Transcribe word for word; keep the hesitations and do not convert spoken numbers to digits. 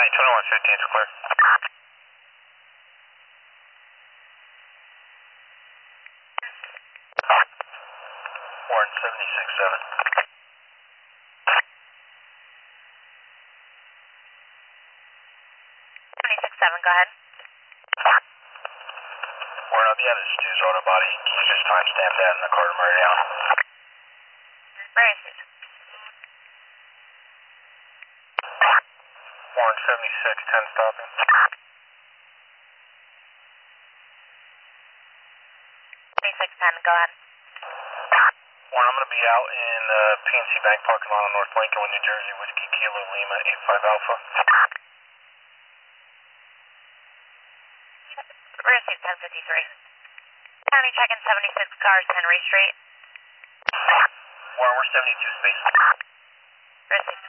County twenty-one fifteen is clear. Warren seventy-six seven. seventy-six seven, go ahead. Warren, I'll be at his Stu's auto body. Can you just timestamp that in the car to Murray down? Where is it? Warren seventy-six ten stopping. seventy-six ten, go ahead. Warren, I'm going to be out in the P N C Bank parking lot on North Lincoln, New Jersey, Whiskey Kilo Lima eight five Alpha. Where is it? ten fifty-three. County check-in seventy-six cars, Henry Street. Warren, we're seventy-two space. Where is it?